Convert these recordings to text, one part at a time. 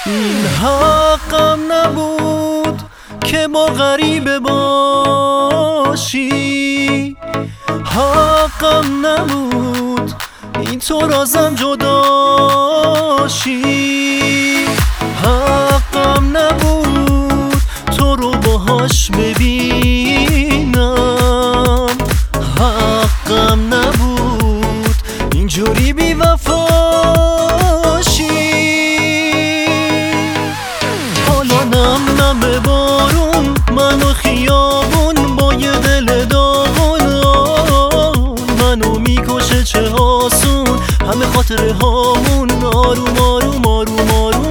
این حقم نبود که با غریبه باشی، حقم نبود این تو رازم جداشی، حقم نبود تو رو باهاش ببینم، حقم نبود اینجوری بی وفاشی. حالا نم نم بارون منو خیابون با یه دل داغون، منو میکشه چه آسون همه خاطره هامون، آروم آروم آروم آروم.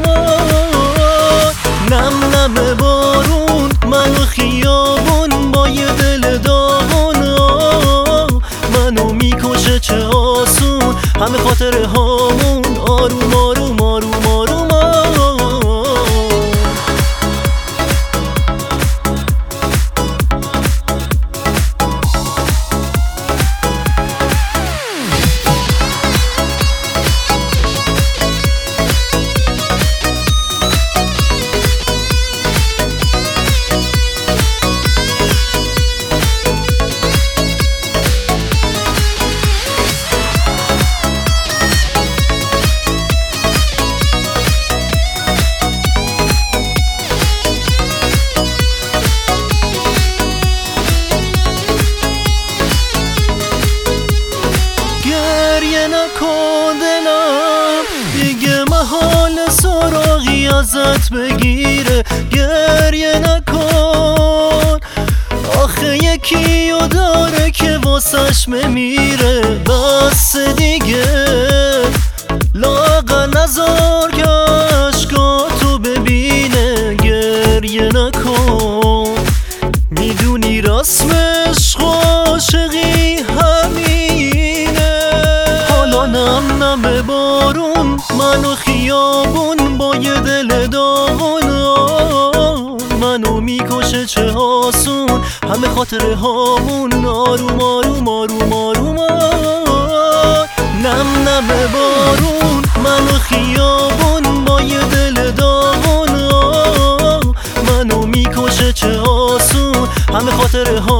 نم نم بارون منو خیابون با یه دل داغون، منو میکشه چه آسون همه خاطره هامون، آروم آروم آروم آروم. گریه نکن دلم دیگه محال سراغی ازت بگیره، گریه نکن آخه یکیو داره که واسش میمیره، بس دیگه لااقل نذار که عشقاتو ببینه. گریه نکن میدونی رسم عشق و عاشقی همینه. حالا نم نم بارون منو خیابون با یه دل داغون، منو میکشه چه آسون همه خاطره هامون، آروم آروم آروم آروم. نم نم بارون منو خیابون با یه دل داغون، منو میکشه چه آسون همه خاطره هامون.